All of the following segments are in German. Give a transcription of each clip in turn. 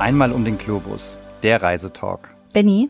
Einmal um den Globus, der Reisetalk. Benni,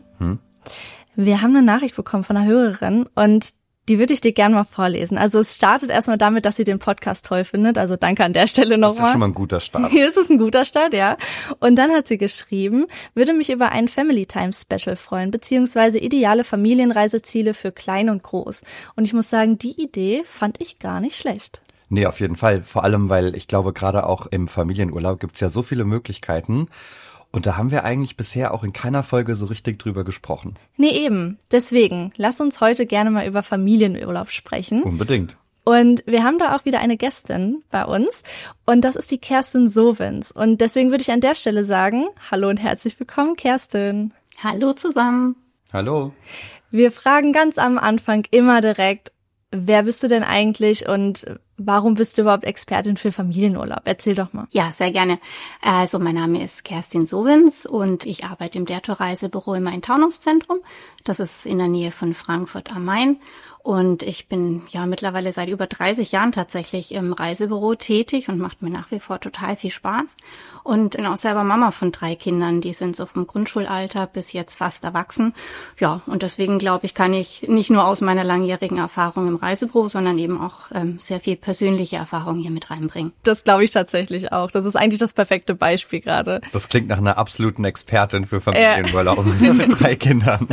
wir haben eine Nachricht bekommen von einer Hörerin und die würde ich dir gerne mal vorlesen. Also es startet erstmal damit, dass sie den Podcast toll findet. Also danke an der Stelle nochmal. Das ist ja schon mal ein guter Start. Hier ist es ein guter Start, ja. Und dann hat sie geschrieben, würde mich über ein Family Time Special freuen, beziehungsweise ideale Familienreiseziele für klein und groß. Und ich muss sagen, die Idee fand ich gar nicht schlecht. Nee, auf jeden Fall. Vor allem, weil ich glaube, gerade auch im Familienurlaub gibt's ja so viele Möglichkeiten. Und da haben wir eigentlich bisher auch in keiner Folge so richtig drüber gesprochen. Nee, eben. Deswegen, lass uns heute gerne mal über Familienurlaub sprechen. Unbedingt. Und wir haben da auch wieder eine Gästin bei uns und das ist die Kerstin Sowens. Und deswegen würde ich an der Stelle sagen, hallo und herzlich willkommen, Kerstin. Hallo zusammen. Hallo. Wir fragen ganz am Anfang immer direkt, wer bist du denn eigentlich und warum bist du überhaupt Expertin für Familienurlaub? Erzähl doch mal. Ja, sehr gerne. Also mein Name ist Kerstin Sowens und ich arbeite im Dertor Reisebüro im Main-Taunus-Zentrum. Das ist in der Nähe von Frankfurt am Main. Und ich bin ja mittlerweile seit über 30 Jahren tatsächlich im Reisebüro tätig und macht mir nach wie vor total viel Spaß. Und bin auch selber Mama von 3 Kindern, die sind so vom Grundschulalter bis jetzt fast erwachsen. Ja, und deswegen glaube ich, kann ich nicht nur aus meiner langjährigen Erfahrung im Reisebüro, sondern eben auch sehr viel persönliche Erfahrung hier mit reinbringen. Das glaube ich tatsächlich auch. Das ist eigentlich das perfekte Beispiel gerade. Das klingt nach einer absoluten Expertin für Familienurlaub mit 3 Kindern.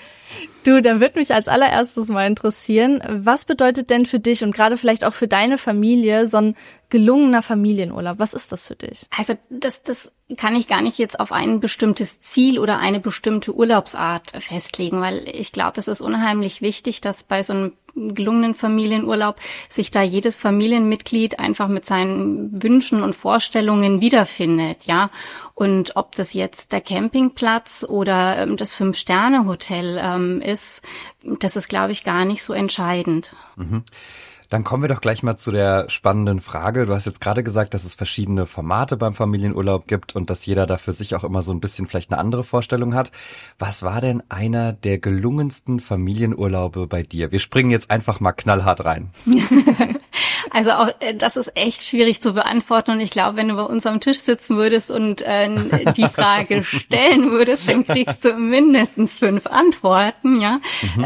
Du, dann würde mich als allererstes mal interessieren, was bedeutet denn für dich und gerade vielleicht auch für deine Familie so ein gelungener Familienurlaub? Was ist das für dich? Also das kann ich gar nicht jetzt auf ein bestimmtes Ziel oder eine bestimmte Urlaubsart festlegen, weil ich glaube, es ist unheimlich wichtig, dass bei so einem gelungenen Familienurlaub sich da jedes Familienmitglied einfach mit seinen Wünschen und Vorstellungen wiederfindet, ja. Und ob das jetzt der Campingplatz oder das 5-Sterne-Hotel ist, das ist, glaube ich, gar nicht so entscheidend. Mhm. Dann kommen wir doch gleich mal zu der spannenden Frage. Du hast jetzt gerade gesagt, dass es verschiedene Formate beim Familienurlaub gibt und dass jeder da für sich auch immer so ein bisschen vielleicht eine andere Vorstellung hat. Was war denn einer der gelungensten Familienurlaube bei dir? Wir springen jetzt einfach mal knallhart rein. Also auch das ist echt schwierig zu beantworten und ich glaube, wenn du bei uns am Tisch sitzen würdest und die Frage stellen würdest, dann kriegst du mindestens 5 Antworten, ja,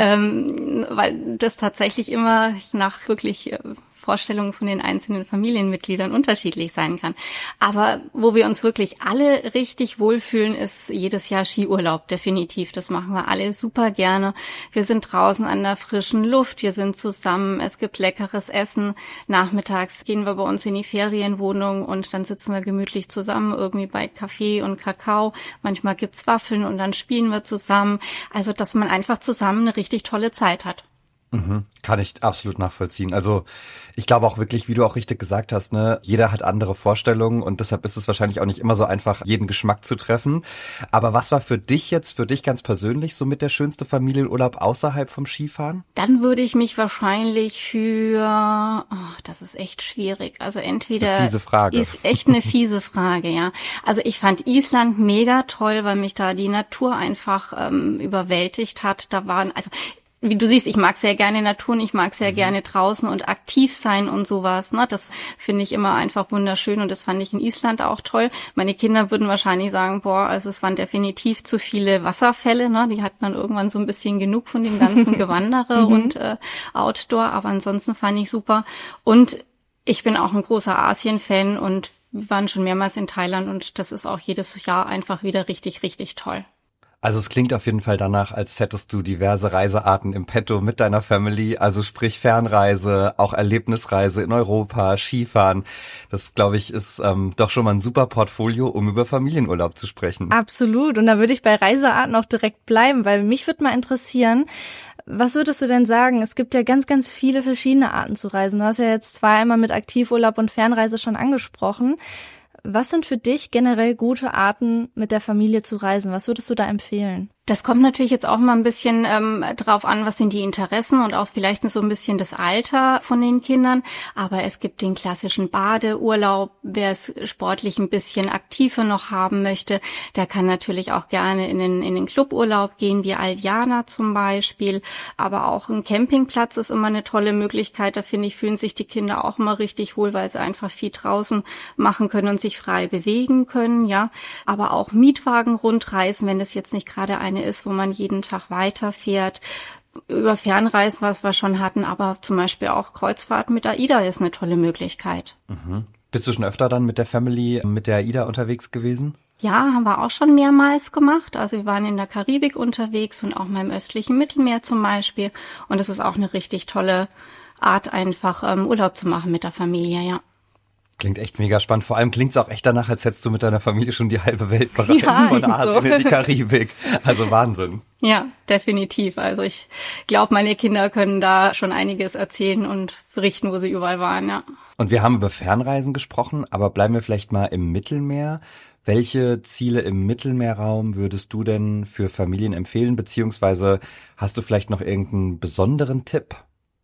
weil das tatsächlich immer nach wirklich Vorstellungen von den einzelnen Familienmitgliedern unterschiedlich sein kann. Aber wo wir uns wirklich alle richtig wohlfühlen, ist jedes Jahr Skiurlaub, definitiv. Das machen wir alle super gerne. Wir sind draußen an der frischen Luft, wir sind zusammen, es gibt leckeres Essen. Nachmittags gehen wir bei uns in die Ferienwohnung und dann sitzen wir gemütlich zusammen, irgendwie bei Kaffee und Kakao. Manchmal gibt's Waffeln und dann spielen wir zusammen. Also, dass man einfach zusammen eine richtig tolle Zeit hat. Kann ich absolut nachvollziehen. Also ich glaube auch wirklich, wie du auch richtig gesagt hast, ne, jeder hat andere Vorstellungen und deshalb ist es wahrscheinlich auch nicht immer so einfach, jeden Geschmack zu treffen. Aber was war für dich ganz persönlich so mit der schönste Familienurlaub außerhalb vom Skifahren? Dann würde ich mich wahrscheinlich das ist echt schwierig. Also entweder eine fiese Frage. Ist echt eine fiese Frage, ja. Also ich fand Island mega toll, weil mich da die Natur einfach überwältigt hat. Da waren, also wie du siehst, ich mag sehr gerne Natur und ich mag sehr gerne draußen und aktiv sein und sowas, ne? Das finde ich immer einfach wunderschön und das fand ich in Island auch toll. Meine Kinder würden wahrscheinlich sagen, also es waren definitiv zu viele Wasserfälle, ne? Die hatten dann irgendwann so ein bisschen genug von dem ganzen Gewandere und Outdoor, aber ansonsten fand ich super. Und ich bin auch ein großer Asien-Fan und wir waren schon mehrmals in Thailand und das ist auch jedes Jahr einfach wieder richtig, richtig toll. Also es klingt auf jeden Fall danach, als hättest du diverse Reisearten im Petto mit deiner Family, also sprich Fernreise, auch Erlebnisreise in Europa, Skifahren. Das, glaube ich, ist doch schon mal ein super Portfolio, um über Familienurlaub zu sprechen. Absolut. Und da würde ich bei Reisearten auch direkt bleiben, weil mich würde mal interessieren, was würdest du denn sagen? Es gibt ja ganz, ganz viele verschiedene Arten zu reisen. Du hast ja jetzt einmal mit Aktivurlaub und Fernreise schon angesprochen. Was sind für dich generell gute Arten, mit der Familie zu reisen? Was würdest du da empfehlen? Das kommt natürlich jetzt auch mal ein bisschen drauf an, was sind die Interessen und auch vielleicht so ein bisschen das Alter von den Kindern. Aber es gibt den klassischen Badeurlaub. Wer es sportlich ein bisschen aktiver noch haben möchte, der kann natürlich auch gerne in den Cluburlaub gehen, wie Aldiana zum Beispiel. Aber auch ein Campingplatz ist immer eine tolle Möglichkeit. Da finde ich, fühlen sich die Kinder auch immer richtig wohl, weil sie einfach viel draußen machen können und sich frei bewegen können, ja. Aber auch Mietwagen-Rundreisen, wenn es jetzt nicht gerade eine ist, wo man jeden Tag weiterfährt. Über Fernreisen, was wir schon hatten, aber zum Beispiel auch Kreuzfahrt mit AIDA ist eine tolle Möglichkeit. Mhm. Bist du schon öfter dann mit der Family, mit der AIDA unterwegs gewesen? Ja, haben wir auch schon mehrmals gemacht. Also wir waren in der Karibik unterwegs und auch mal im östlichen Mittelmeer zum Beispiel. Und es ist auch eine richtig tolle Art, einfach Urlaub zu machen mit der Familie, ja. Klingt echt mega spannend. Vor allem klingt es auch echt danach, als hättest du mit deiner Familie schon die halbe Welt bereist, ja, von Asien in die Karibik. Also Wahnsinn. Ja, definitiv. Also ich glaube, meine Kinder können da schon einiges erzählen und berichten, wo sie überall waren, ja. Und wir haben über Fernreisen gesprochen, aber bleiben wir vielleicht mal im Mittelmeer. Welche Ziele im Mittelmeerraum würdest du denn für Familien empfehlen, beziehungsweise hast du vielleicht noch irgendeinen besonderen Tipp?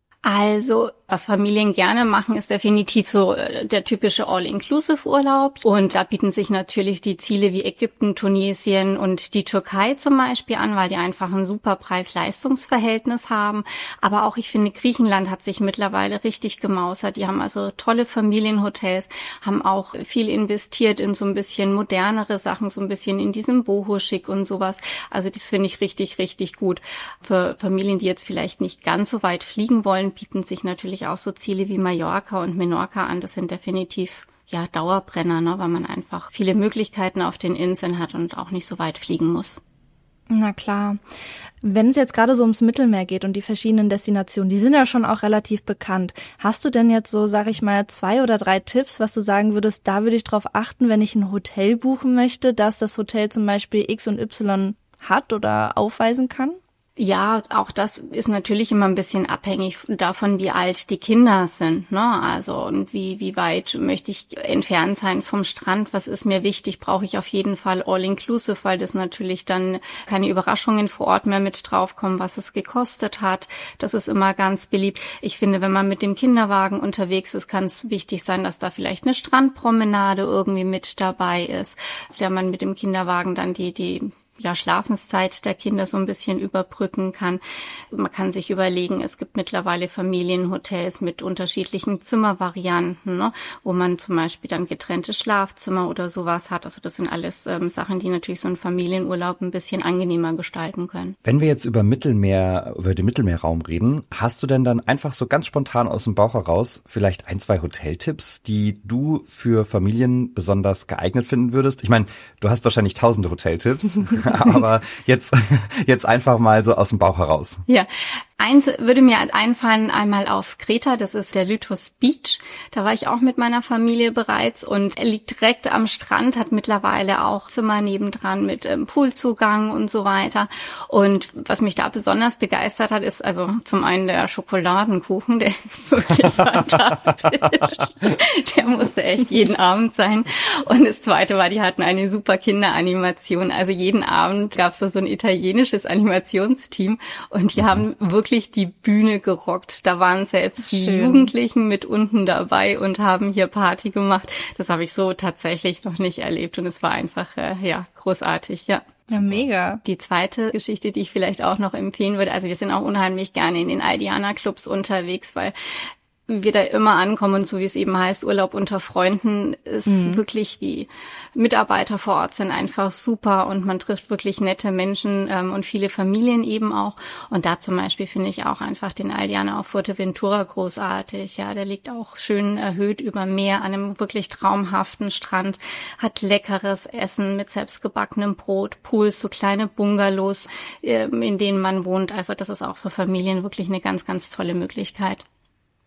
Also, was Familien gerne machen, ist definitiv so der typische All-Inclusive-Urlaub. Und da bieten sich natürlich die Ziele wie Ägypten, Tunesien und die Türkei zum Beispiel an, weil die einfach ein super Preis-Leistungs-Verhältnis haben. Aber auch, ich finde, Griechenland hat sich mittlerweile richtig gemausert. Die haben also tolle Familienhotels, haben auch viel investiert in so ein bisschen modernere Sachen, so ein bisschen in diesem Boho-Schick und sowas. Also das finde ich richtig, richtig gut. Für Familien, die jetzt vielleicht nicht ganz so weit fliegen wollen, bieten sich natürlich auch so Ziele wie Mallorca und Menorca an. Das sind definitiv ja Dauerbrenner, ne, weil man einfach viele Möglichkeiten auf den Inseln hat und auch nicht so weit fliegen muss. Na klar. Wenn es jetzt gerade so ums Mittelmeer geht und die verschiedenen Destinationen, die sind ja schon auch relativ bekannt. Hast du denn jetzt so, sag ich mal, 2 oder 3 Tipps, was du sagen würdest, da würde ich drauf achten, wenn ich ein Hotel buchen möchte, dass das Hotel zum Beispiel X und Y hat oder aufweisen kann? Ja, auch das ist natürlich immer ein bisschen abhängig davon, wie alt die Kinder sind, ne? Also, und wie weit möchte ich entfernt sein vom Strand? Was ist mir wichtig? Brauche ich auf jeden Fall All-Inclusive, weil das natürlich dann keine Überraschungen vor Ort mehr mit draufkommen, was es gekostet hat. Das ist immer ganz beliebt. Ich finde, wenn man mit dem Kinderwagen unterwegs ist, kann es wichtig sein, dass da vielleicht eine Strandpromenade irgendwie mit dabei ist, der man mit dem Kinderwagen dann die Schlafenszeit der Kinder so ein bisschen überbrücken kann. Man kann sich überlegen, es gibt mittlerweile Familienhotels mit unterschiedlichen Zimmervarianten, ne, wo man zum Beispiel dann getrennte Schlafzimmer oder sowas hat. Also das sind alles Sachen, die natürlich so einen Familienurlaub ein bisschen angenehmer gestalten können. Wenn wir jetzt über den Mittelmeerraum reden, hast du denn dann einfach so ganz spontan aus dem Bauch heraus vielleicht 1, 2 Hoteltipps, die du für Familien besonders geeignet finden würdest? Ich meine, du hast wahrscheinlich tausende Hoteltipps. Aber jetzt einfach mal so aus dem Bauch heraus. Ja, eins würde mir einfallen, einmal auf Kreta, das ist der Lythos Beach. Da war ich auch mit meiner Familie bereits und er liegt direkt am Strand, hat mittlerweile auch Zimmer nebendran mit Poolzugang und so weiter. Und was mich da besonders begeistert hat, ist also zum einen der Schokoladenkuchen, der ist wirklich fantastisch. Der musste echt jeden Abend sein. Und das Zweite war, die hatten eine super Kinderanimation. Also jeden Abend gab es da so ein italienisches Animationsteam und die haben wirklich die Bühne gerockt. Da waren selbst die Jugendlichen mit unten dabei und haben hier Party gemacht. Das habe ich so tatsächlich noch nicht erlebt und es war einfach, großartig, ja. Ja, mega. Die zweite Geschichte, die ich vielleicht auch noch empfehlen würde, also wir sind auch unheimlich gerne in den Aldiana-Clubs unterwegs, weil wir da immer ankommen und so wie es eben heißt, Urlaub unter Freunden ist wirklich, die Mitarbeiter vor Ort sind einfach super und man trifft wirklich nette Menschen und viele Familien eben auch. Und da zum Beispiel finde ich auch einfach den Aldiana auf Fuerteventura großartig. Ja, der liegt auch schön erhöht über Meer an einem wirklich traumhaften Strand, hat leckeres Essen mit selbstgebackenem Brot, Pools, so kleine Bungalows, in denen man wohnt. Also das ist auch für Familien wirklich eine ganz, ganz tolle Möglichkeit.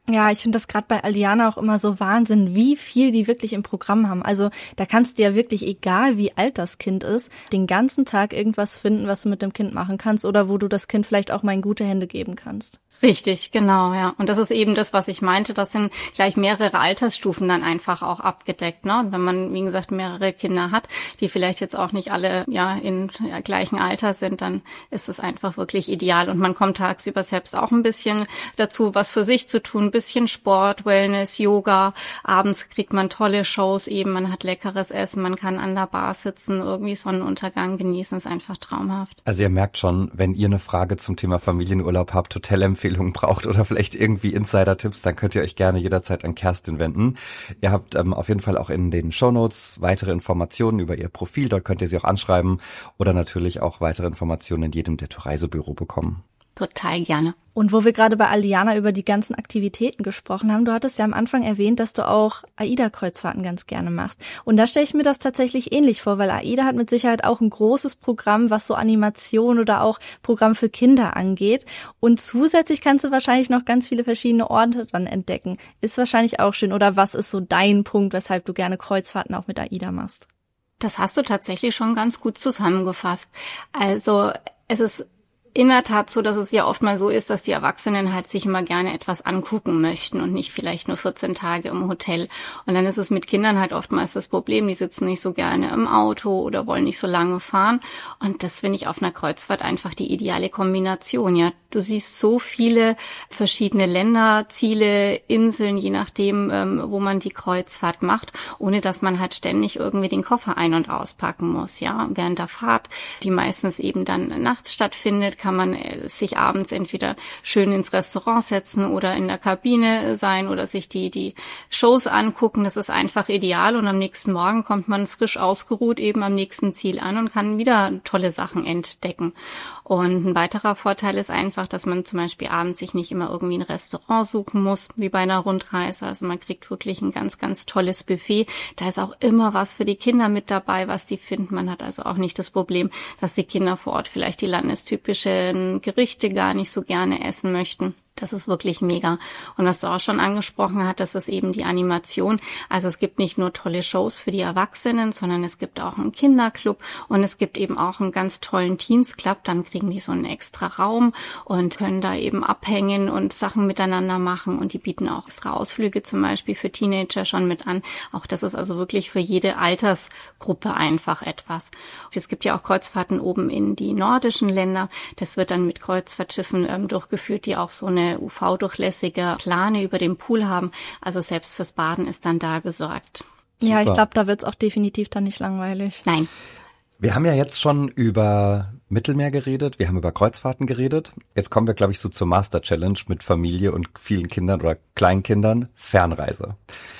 Ja, ich finde das gerade bei Aliana auch immer so Wahnsinn, wie viel die wirklich im Programm haben. Also da kannst du ja wirklich, egal wie alt das Kind ist, den ganzen Tag irgendwas finden, was du mit dem Kind machen kannst oder wo du das Kind vielleicht auch mal in gute Hände geben kannst. Richtig, genau, ja. Und das ist eben das, was ich meinte. Das sind gleich mehrere Altersstufen dann einfach auch abgedeckt, ne? Und wenn man, wie gesagt, mehrere Kinder hat, die vielleicht jetzt auch nicht alle, in gleichen Alter sind, dann ist es einfach wirklich ideal. Und man kommt tagsüber selbst auch ein bisschen dazu, was für sich zu tun. Ein bisschen Sport, Wellness, Yoga. Abends kriegt man tolle Shows eben. Man hat leckeres Essen. Man kann an der Bar sitzen, irgendwie Sonnenuntergang genießen. Ist einfach traumhaft. Also ihr merkt schon, wenn ihr eine Frage zum Thema Familienurlaub habt, Hotelempfehlungen braucht oder vielleicht irgendwie Insider-Tipps, dann könnt ihr euch gerne jederzeit an Kerstin wenden. Ihr habt auf jeden Fall auch in den Shownotes weitere Informationen über ihr Profil, dort könnt ihr sie auch anschreiben oder natürlich auch weitere Informationen in jedem Detto-Reisebüro bekommen. Total gerne. Und wo wir gerade bei Aliana über die ganzen Aktivitäten gesprochen haben, du hattest ja am Anfang erwähnt, dass du auch AIDA-Kreuzfahrten ganz gerne machst. Und da stelle ich mir das tatsächlich ähnlich vor, weil AIDA hat mit Sicherheit auch ein großes Programm, was so Animation oder auch Programm für Kinder angeht. Und zusätzlich kannst du wahrscheinlich noch ganz viele verschiedene Orte dann entdecken. Ist wahrscheinlich auch schön. Oder was ist so dein Punkt, weshalb du gerne Kreuzfahrten auch mit AIDA machst? Das hast du tatsächlich schon ganz gut zusammengefasst. Also es ist in der Tat so, dass es ja oft mal so ist, dass die Erwachsenen halt sich immer gerne etwas angucken möchten und nicht vielleicht nur 14 Tage im Hotel. Und dann ist es mit Kindern halt oftmals das Problem, die sitzen nicht so gerne im Auto oder wollen nicht so lange fahren. Und das finde ich auf einer Kreuzfahrt einfach die ideale Kombination. Ja, du siehst so viele verschiedene Länder, Ziele, Inseln, je nachdem, wo man die Kreuzfahrt macht, ohne dass man halt ständig irgendwie den Koffer ein- und auspacken muss. Ja, während der Fahrt, die meistens eben dann nachts stattfindet, kann man sich abends entweder schön ins Restaurant setzen oder in der Kabine sein oder sich die Shows angucken. Das ist einfach ideal und am nächsten Morgen kommt man frisch ausgeruht eben am nächsten Ziel an und kann wieder tolle Sachen entdecken. Und ein weiterer Vorteil ist einfach, dass man zum Beispiel abends sich nicht immer irgendwie ein Restaurant suchen muss, wie bei einer Rundreise. Also man kriegt wirklich ein ganz, ganz tolles Buffet. Da ist auch immer was für die Kinder mit dabei, was die finden. Man hat also auch nicht das Problem, dass die Kinder vor Ort vielleicht die landestypischen Gerichte gar nicht so gerne essen möchten. Das ist wirklich mega. Und was du auch schon angesprochen hast, das ist eben die Animation. Also es gibt nicht nur tolle Shows für die Erwachsenen, sondern es gibt auch einen Kinderclub und es gibt eben auch einen ganz tollen Teens Club. Dann kriegen die so einen extra Raum und können da eben abhängen und Sachen miteinander machen. Und die bieten auch extra Ausflüge zum Beispiel für Teenager schon mit an. Auch das ist also wirklich für jede Altersgruppe einfach etwas. Es gibt ja auch Kreuzfahrten oben in die nordischen Länder. Das wird dann mit Kreuzfahrtschiffen durchgeführt, die auch so eine UV-durchlässige Plane über dem Pool haben. Also selbst fürs Baden ist dann da gesorgt. Ja, ich glaube, da wird's auch definitiv dann nicht langweilig. Nein. Wir haben ja jetzt schon über Mittelmeer geredet, wir haben über Kreuzfahrten geredet. Jetzt kommen wir, glaube ich, so zur Master Challenge mit Familie und vielen Kindern oder Kleinkindern, Fernreise.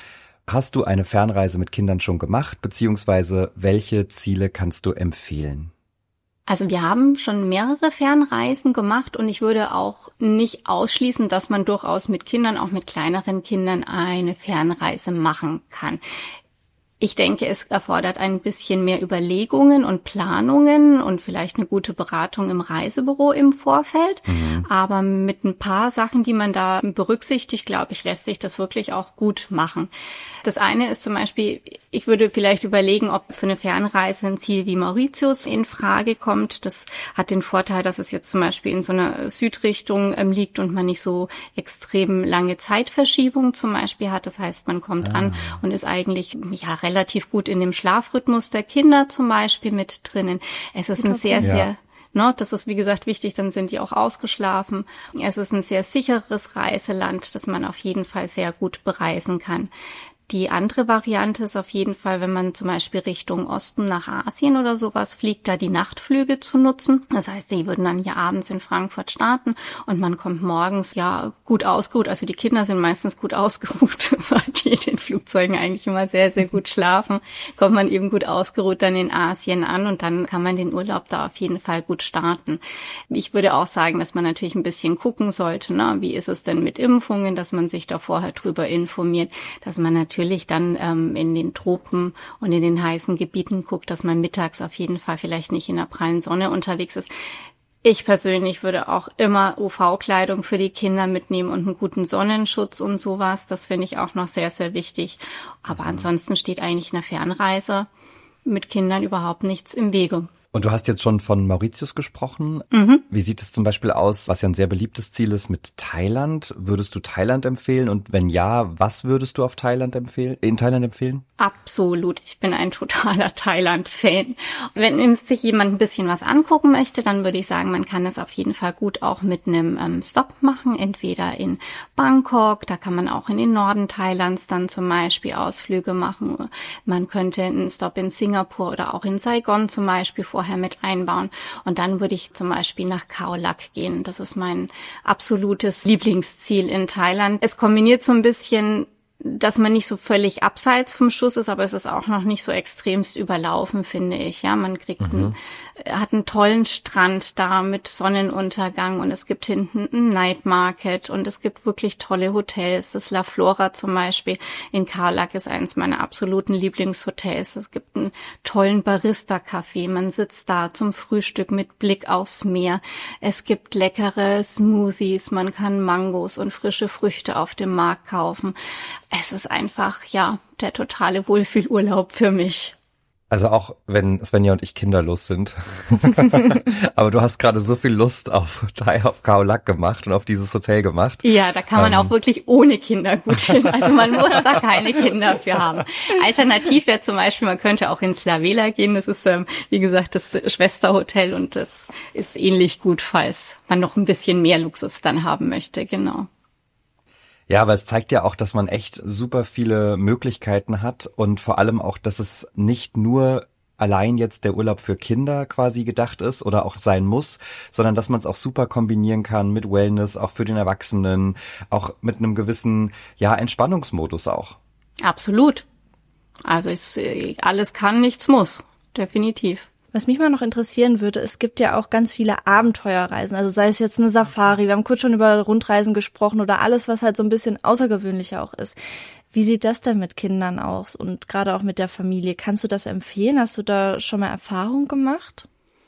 Hast du eine Fernreise mit Kindern schon gemacht, beziehungsweise welche Ziele kannst du empfehlen? Also wir haben schon mehrere Fernreisen gemacht und ich würde auch nicht ausschließen, dass man durchaus mit Kindern, auch mit kleineren Kindern, eine Fernreise machen kann. Ich denke, es erfordert ein bisschen mehr Überlegungen und Planungen und vielleicht eine gute Beratung im Reisebüro im Vorfeld. Aber mit ein paar Sachen, die man da berücksichtigt, glaube ich, lässt sich das wirklich auch gut machen. Das eine ist zum Beispiel, ich würde vielleicht überlegen, ob für eine Fernreise ein Ziel wie Mauritius in Frage kommt. Das hat den Vorteil, dass es jetzt zum Beispiel in so einer Südrichtung liegt und man nicht so extrem lange Zeitverschiebung zum Beispiel hat. Das heißt, man kommt an und ist eigentlich relativ gut in dem Schlafrhythmus der Kinder zum Beispiel mit drinnen. Es ist ein sehr, das ist, wie gesagt, wichtig, dann sind die auch ausgeschlafen. Es ist ein sehr sicheres Reiseland, das man auf jeden Fall sehr gut bereisen kann. Die andere Variante ist auf jeden Fall, wenn man zum Beispiel Richtung Osten nach Asien oder sowas fliegt, da die Nachtflüge zu nutzen. Das heißt, die würden dann hier abends in Frankfurt starten und man kommt morgens gut ausgeruht. Also die Kinder sind meistens gut ausgeruht, weil die in den Flugzeugen eigentlich immer sehr, sehr gut schlafen. Kommt man eben gut ausgeruht dann in Asien an und dann kann man den Urlaub da auf jeden Fall gut starten. Ich würde auch sagen, dass man natürlich ein bisschen gucken sollte, wie ist es denn mit Impfungen, dass man sich da vorher drüber informiert, dass man natürlich dann in den Tropen und in den heißen Gebieten guckt, dass man mittags auf jeden Fall vielleicht nicht in der prallen Sonne unterwegs ist. Ich persönlich würde auch immer UV-Kleidung für die Kinder mitnehmen und einen guten Sonnenschutz und sowas. Das finde ich auch noch sehr, sehr wichtig. Aber ansonsten steht eigentlich eine Fernreise mit Kindern überhaupt nichts im Wege. Und du hast jetzt schon von Mauritius gesprochen. Wie sieht es zum Beispiel aus, was ja ein sehr beliebtes Ziel ist, mit Thailand? Würdest du Thailand empfehlen? Und wenn ja, was würdest du in Thailand empfehlen? Absolut. Ich bin ein totaler Thailand-Fan. Wenn sich jemand ein bisschen was angucken möchte, dann würde ich sagen, man kann es auf jeden Fall gut auch mit einem Stop machen. Entweder in Bangkok, da kann man auch in den Norden Thailands dann zum Beispiel Ausflüge machen. Man könnte einen Stop in Singapur oder auch in Saigon zum Beispiel vorher mit einbauen. Und dann würde ich zum Beispiel nach Khao Lak gehen. Das ist mein absolutes Lieblingsziel in Thailand. Es kombiniert so ein bisschen, dass man nicht so völlig abseits vom Schuss ist, aber es ist auch noch nicht so extremst überlaufen, finde ich. Ja, man kriegt hat einen tollen Strand da mit Sonnenuntergang und es gibt hinten einen Night Market und es gibt wirklich tolle Hotels. Das La Flora zum Beispiel in Khao Lak ist eines meiner absoluten Lieblingshotels. Es gibt einen tollen Barista-Café. Man sitzt da zum Frühstück mit Blick aufs Meer. Es gibt leckere Smoothies. Man kann Mangos und frische Früchte auf dem Markt kaufen. Es ist einfach, ja, der totale Wohlfühlurlaub für mich. Also auch wenn Svenja und ich kinderlos sind. Aber du hast gerade so viel Lust auf Khao Lak gemacht und auf dieses Hotel gemacht. Ja, da kann man auch wirklich ohne Kinder gut hin. Also man muss da keine Kinder für haben. Alternativ wäre zum Beispiel, man könnte auch ins La Vela gehen. Das ist, wie gesagt, das Schwesterhotel und das ist ähnlich gut, falls man noch ein bisschen mehr Luxus dann haben möchte, genau. Ja, aber es zeigt ja auch, dass man echt super viele Möglichkeiten hat und vor allem auch, dass es nicht nur allein jetzt der Urlaub für Kinder quasi gedacht ist oder auch sein muss, sondern dass man es auch super kombinieren kann mit Wellness, auch für den Erwachsenen, auch mit einem gewissen, ja, Entspannungsmodus auch. Absolut. Also alles kann, nichts muss. Definitiv. Was mich mal noch interessieren würde, es gibt ja auch ganz viele Abenteuerreisen, also sei es jetzt eine Safari, wir haben kurz schon über Rundreisen gesprochen oder alles, was halt so ein bisschen außergewöhnlicher auch ist. Wie sieht das denn mit Kindern aus und gerade auch mit der Familie? Kannst du das empfehlen? Hast du da schon mal Erfahrung gemacht?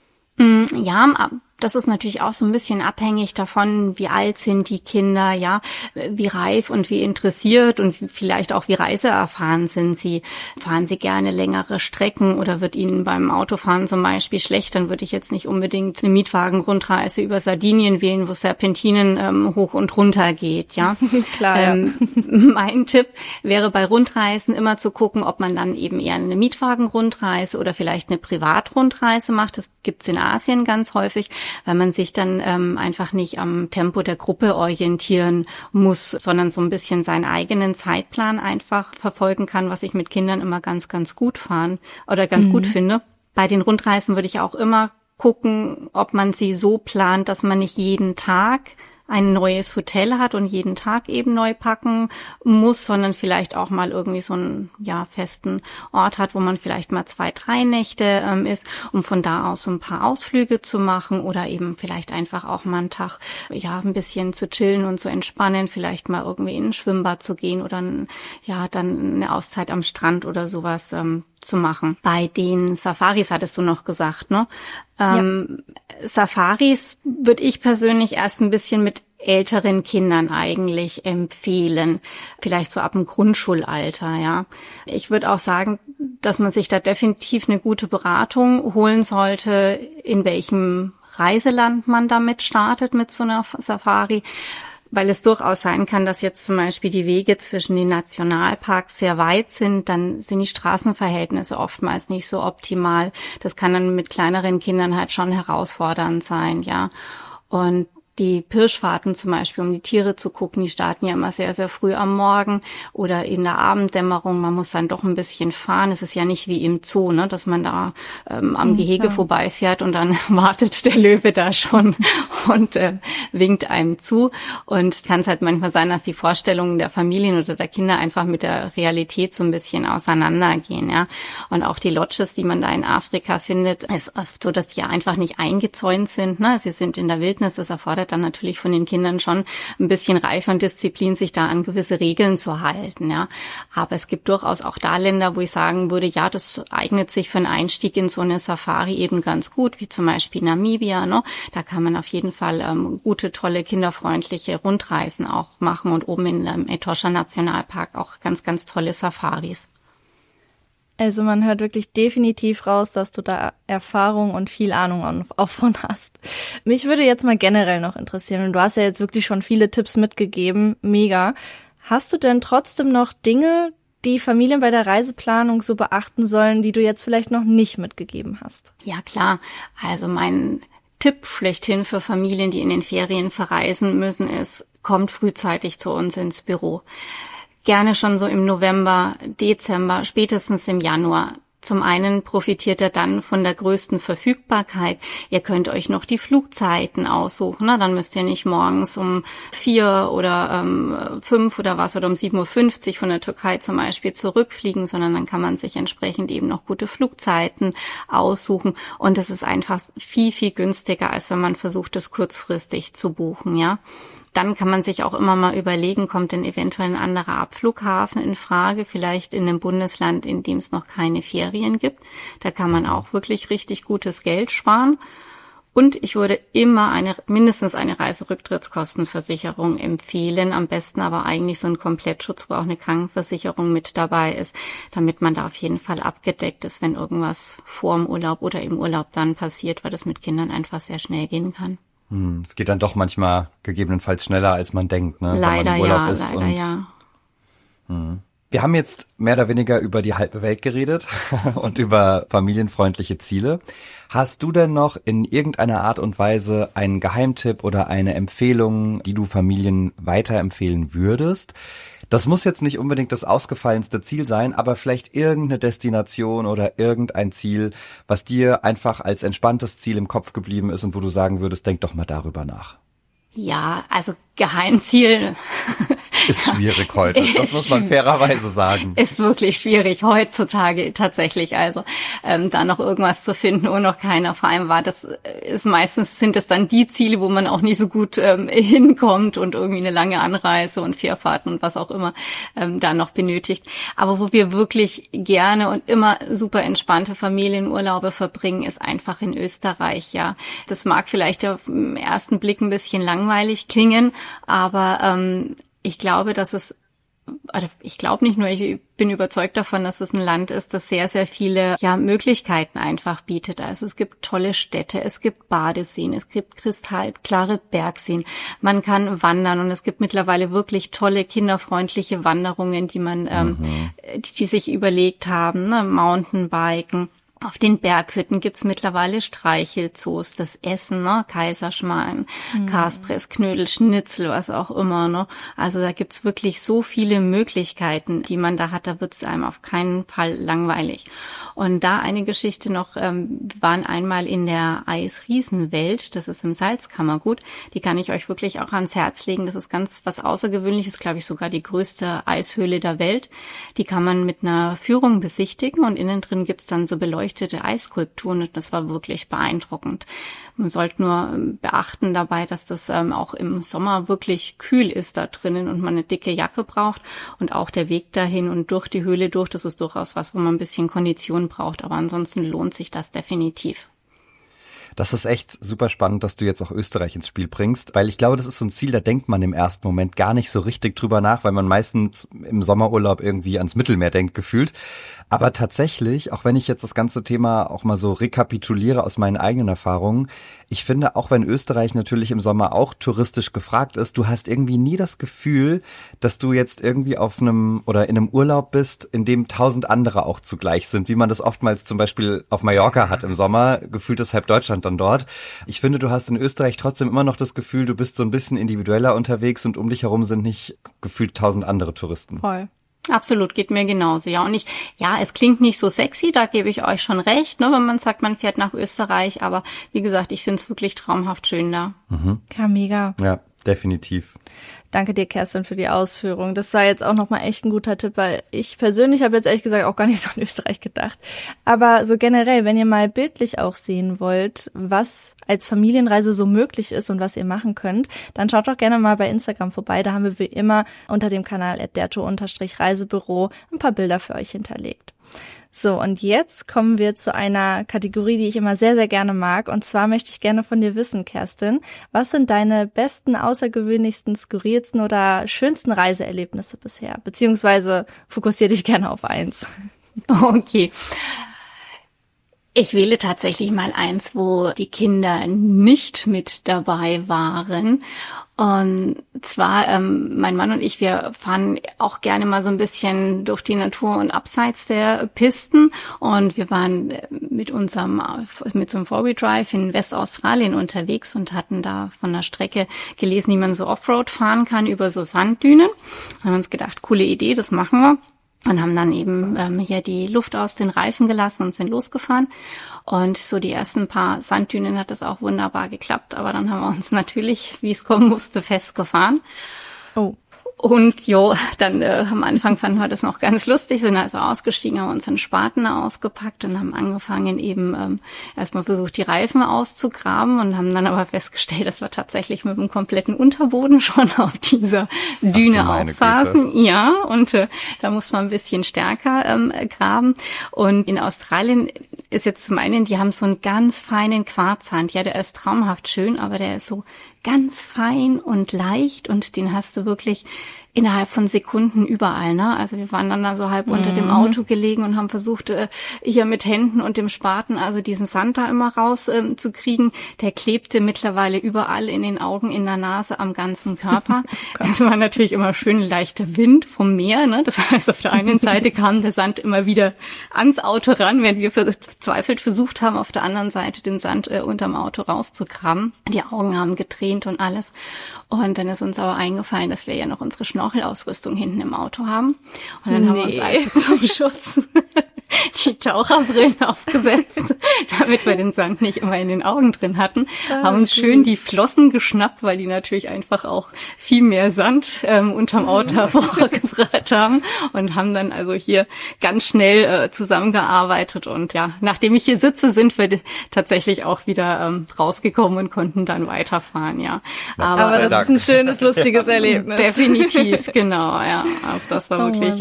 Ja, das ist natürlich auch so ein bisschen abhängig davon, wie alt sind die Kinder, ja, wie reif und wie interessiert und vielleicht auch wie reiseerfahren sind sie. Fahren sie gerne längere Strecken oder wird ihnen beim Autofahren zum Beispiel schlecht, dann würde ich jetzt nicht unbedingt eine Mietwagen-Rundreise über Sardinien wählen, wo Serpentinen hoch und runter geht, ja. Klar, ja. Mein Tipp wäre bei Rundreisen immer zu gucken, ob man dann eben eher eine Mietwagen-Rundreise oder vielleicht eine Privatrundreise macht. Das gibt's in Asien ganz häufig, weil man sich dann einfach nicht am Tempo der Gruppe orientieren muss, sondern so ein bisschen seinen eigenen Zeitplan einfach verfolgen kann, was ich mit Kindern immer ganz, ganz gut gut finde. Bei den Rundreisen würde ich auch immer gucken, ob man sie so plant, dass man nicht jeden Tag ein neues Hotel hat und jeden Tag eben neu packen muss, sondern vielleicht auch mal irgendwie so einen festen Ort hat, wo man vielleicht mal 2-3 Nächte ist, um von da aus so ein paar Ausflüge zu machen oder eben vielleicht einfach auch mal einen Tag ein bisschen zu chillen und zu entspannen, vielleicht mal irgendwie in ein Schwimmbad zu gehen oder dann eine Auszeit am Strand oder sowas zu machen. Bei den Safaris hattest du noch gesagt, ne? Safaris würde ich persönlich erst ein bisschen mit älteren Kindern eigentlich empfehlen, vielleicht so ab dem Grundschulalter, ja. Ich würde auch sagen, dass man sich da definitiv eine gute Beratung holen sollte, in welchem Reiseland man damit startet mit so einer Safari, weil es durchaus sein kann, dass jetzt zum Beispiel die Wege zwischen den Nationalparks sehr weit sind, dann sind die Straßenverhältnisse oftmals nicht so optimal. Das kann dann mit kleineren Kindern halt schon herausfordernd sein, ja. Und die Pirschfahrten zum Beispiel, um die Tiere zu gucken, die starten ja immer sehr, sehr früh am Morgen oder in der Abenddämmerung. Man muss dann doch ein bisschen fahren. Es ist ja nicht wie im Zoo, ne, dass man da am Gehege vorbeifährt und dann wartet der Löwe da schon und winkt einem zu. Und kann es halt manchmal sein, dass die Vorstellungen der Familien oder der Kinder einfach mit der Realität so ein bisschen auseinandergehen, ja. Und auch die Lodges, die man da in Afrika findet, ist oft so, dass die einfach nicht eingezäunt sind, ne. Sie sind in der Wildnis, das erfordert fordert dann natürlich von den Kindern schon ein bisschen Reife und Disziplin, sich da an gewisse Regeln zu halten, ja. Aber es gibt durchaus auch da Länder, wo ich sagen würde, ja, das eignet sich für einen Einstieg in so eine Safari eben ganz gut, wie zum Beispiel Namibia, ne? Da kann man auf jeden Fall gute, tolle, kinderfreundliche Rundreisen auch machen und oben in Etosha Nationalpark auch ganz, ganz tolle Safaris. Also man hört wirklich definitiv raus, dass du da Erfahrung und viel Ahnung auch von hast. Mich würde jetzt mal generell noch interessieren, und du hast ja jetzt wirklich schon viele Tipps mitgegeben, mega. Hast du denn trotzdem noch Dinge, die Familien bei der Reiseplanung so beachten sollen, die du jetzt vielleicht noch nicht mitgegeben hast? Ja, klar. Also mein Tipp schlechthin für Familien, die in den Ferien verreisen müssen, ist, kommt frühzeitig zu uns ins Büro. Gerne schon so im November, Dezember, spätestens im Januar. Zum einen profitiert er dann von der größten Verfügbarkeit. Ihr könnt euch noch die Flugzeiten aussuchen. Dann müsst ihr nicht morgens um 4 oder 5 oder was oder um 7:50 Uhr von der Türkei zum Beispiel zurückfliegen, sondern dann kann man sich entsprechend eben noch gute Flugzeiten aussuchen. Und es ist einfach viel, viel günstiger, als wenn man versucht, es kurzfristig zu buchen, ja. Dann kann man sich auch immer mal überlegen, kommt denn eventuell ein anderer Abflughafen in Frage, vielleicht in einem Bundesland, in dem es noch keine Ferien gibt. Da kann man auch wirklich richtig gutes Geld sparen. Und ich würde immer mindestens eine Reiserücktrittskostenversicherung empfehlen, am besten aber eigentlich so ein Komplettschutz, wo auch eine Krankenversicherung mit dabei ist, damit man da auf jeden Fall abgedeckt ist, wenn irgendwas vor dem Urlaub oder im Urlaub dann passiert, weil das mit Kindern einfach sehr schnell gehen kann. Es geht dann doch manchmal gegebenenfalls schneller, als man denkt, ne? Leider, wenn man im Urlaub ja, ist. leider, ja. Wir haben jetzt mehr oder weniger über die halbe Welt geredet und über familienfreundliche Ziele. Hast du denn noch in irgendeiner Art und Weise einen Geheimtipp oder eine Empfehlung, die du Familien weiterempfehlen würdest? Das muss jetzt nicht unbedingt das ausgefallenste Ziel sein, aber vielleicht irgendeine Destination oder irgendein Ziel, was dir einfach als entspanntes Ziel im Kopf geblieben ist und wo du sagen würdest, denk doch mal darüber nach. Ja, also Geheimziel ist schwierig heute, das muss man fairerweise sagen. Ist wirklich schwierig heutzutage tatsächlich, also da noch irgendwas zu finden, wo noch keiner vereinbart. Das ist meistens, sind es dann die Ziele, wo man auch nicht so gut hinkommt und irgendwie eine lange Anreise und Fährfahrten und was auch immer da noch benötigt. Aber wo wir wirklich gerne und immer super entspannte Familienurlaube verbringen, ist einfach in Österreich, ja. Das mag vielleicht auf den ersten Blick ein bisschen langweilig klingen, aber ich glaube, ich bin überzeugt davon, dass es ein Land ist, das sehr, sehr viele Möglichkeiten einfach bietet. Also es gibt tolle Städte, es gibt Badeseen, es gibt kristallklare Bergseen. Man kann wandern und es gibt mittlerweile wirklich tolle kinderfreundliche Wanderungen, die man, die sich überlegt haben, ne? Mountainbiken. Auf den Berghütten gibt's mittlerweile Streichelzoos, das Essen, ne, Kaiserschmarrn, Kaspress, Knödel, Schnitzel, was auch immer, ne. Also da gibt's wirklich so viele Möglichkeiten, die man da hat, da wird's einem auf keinen Fall langweilig. Und da eine Geschichte noch, wir waren einmal in der Eisriesenwelt, das ist im Salzkammergut, die kann ich euch wirklich auch ans Herz legen, das ist ganz was Außergewöhnliches, glaube ich sogar die größte Eishöhle der Welt. Die kann man mit einer Führung besichtigen und innen drin gibt's dann so beleuchtete Eisskulpturen und das war wirklich beeindruckend. Man sollte nur beachten dabei, dass das auch im Sommer wirklich kühl ist da drinnen und man eine dicke Jacke braucht und auch der Weg dahin und durch die Höhle durch, das ist durchaus was, wo man ein bisschen Kondition braucht, aber ansonsten lohnt sich das definitiv. Das ist echt super spannend, dass du jetzt auch Österreich ins Spiel bringst, weil ich glaube, das ist so ein Ziel, da denkt man im ersten Moment gar nicht so richtig drüber nach, weil man meistens im Sommerurlaub irgendwie ans Mittelmeer denkt gefühlt. Aber tatsächlich, auch wenn ich jetzt das ganze Thema auch mal so rekapituliere aus meinen eigenen Erfahrungen, ich finde, auch wenn Österreich natürlich im Sommer auch touristisch gefragt ist, du hast irgendwie nie das Gefühl, dass du jetzt irgendwie auf einem oder in einem Urlaub bist, in dem 1000 andere auch zugleich sind, wie man das oftmals zum Beispiel auf Mallorca hat im Sommer, gefühlt ist halb Deutschland dann dort. Ich finde, du hast in Österreich trotzdem immer noch das Gefühl, du bist so ein bisschen individueller unterwegs und um dich herum sind nicht gefühlt 1000 andere Touristen. Voll. Absolut, geht mir genauso, ja. Und es klingt nicht so sexy, da gebe ich euch schon recht, ne, wenn man sagt, man fährt nach Österreich, aber wie gesagt, ich finde es wirklich traumhaft schön da. Ja, mega. Ja. Definitiv. Danke dir, Kerstin, für die Ausführung. Das war jetzt auch nochmal echt ein guter Tipp, weil ich persönlich habe jetzt ehrlich gesagt auch gar nicht so an Österreich gedacht. Aber so generell, wenn ihr mal bildlich auch sehen wollt, was als Familienreise so möglich ist und was ihr machen könnt, dann schaut doch gerne mal bei Instagram vorbei. Da haben wir wie immer unter dem Kanal @derto_reisebüro ein paar Bilder für euch hinterlegt. So, und jetzt kommen wir zu einer Kategorie, die ich immer sehr, sehr gerne mag. Und zwar möchte ich gerne von dir wissen, Kerstin, was sind deine besten, außergewöhnlichsten, skurrilsten oder schönsten Reiseerlebnisse bisher? Beziehungsweise fokussier dich gerne auf eins. Okay. Ich wähle tatsächlich mal eins, wo die Kinder nicht mit dabei waren. Und zwar, mein Mann und ich, wir fahren auch gerne mal so ein bisschen durch die Natur und abseits der Pisten. Und wir waren mit so einem 4-Wheel-Drive in Westaustralien unterwegs und hatten da von der Strecke gelesen, wie man so Offroad fahren kann über so Sanddünen. Und haben uns gedacht, coole Idee, das machen wir. Und haben dann eben hier die Luft aus den Reifen gelassen und sind losgefahren. Und so die ersten paar Sanddünen hat das auch wunderbar geklappt. Aber dann haben wir uns natürlich, wie es kommen musste, festgefahren. Oh. Und dann am Anfang fanden wir das noch ganz lustig, sind also ausgestiegen, haben uns einen Spaten ausgepackt und haben angefangen eben erstmal versucht, die Reifen auszugraben und haben dann aber festgestellt, dass wir tatsächlich mit dem kompletten Unterboden schon auf dieser Düne aufsaßen. Ja, und da muss man ein bisschen stärker graben. Und in Australien ist jetzt zum einen, die haben so einen ganz feinen Quarzsand. Ja, der ist traumhaft schön, aber der ist so ganz fein und leicht und den hast du wirklich innerhalb von Sekunden überall, ne? Also wir waren dann da so halb unter dem Auto gelegen und haben versucht, hier mit Händen und dem Spaten also diesen Sand da immer raus zu kriegen. Der klebte mittlerweile überall in den Augen, in der Nase, am ganzen Körper. Es war natürlich immer schön leichter Wind vom Meer, ne? Das heißt, auf der einen Seite kam der Sand immer wieder ans Auto ran, während wir verzweifelt versucht haben, auf der anderen Seite den Sand unterm Auto rauszukramen. Die Augen haben getränt und alles. Und dann ist uns aber eingefallen, dass wir ja noch unsere Schnorchelausrüstung hinten im Auto haben. Und dann haben wir uns also zum Schutz die Taucherbrillen aufgesetzt, damit wir den Sand nicht immer in den Augen drin hatten. Haben uns schön die Flossen geschnappt, weil die natürlich einfach auch viel mehr Sand unterm Auto hervorgebracht haben und haben dann also hier ganz schnell zusammengearbeitet. Und ja, nachdem ich hier sitze, sind wir tatsächlich auch wieder rausgekommen und konnten dann weiterfahren, ja. Aber das ist ein schönes, lustiges Erlebnis. Definitiv, genau, ja. Also das war wirklich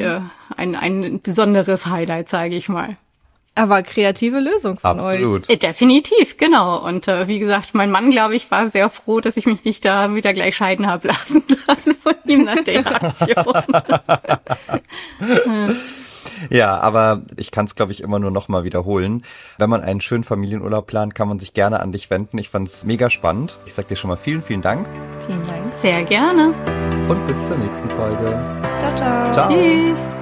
ein besonderes Highlight, sage ich mal. Aber kreative Lösung von Absolut. euch. Definitiv, genau. Und wie gesagt, mein Mann, glaube ich, war sehr froh, dass ich mich nicht da wieder gleich scheiden habe lassen von ihm nach der Aktion. Ja, aber ich kann es, glaube ich, immer nur noch mal wiederholen. Wenn man einen schönen Familienurlaub plant, kann man sich gerne an dich wenden. Ich fand es mega spannend. Ich sag dir schon mal vielen, vielen Dank. Vielen Dank. Sehr gerne. Und bis zur nächsten Folge. Ciao, ciao. Ciao. Tschüss.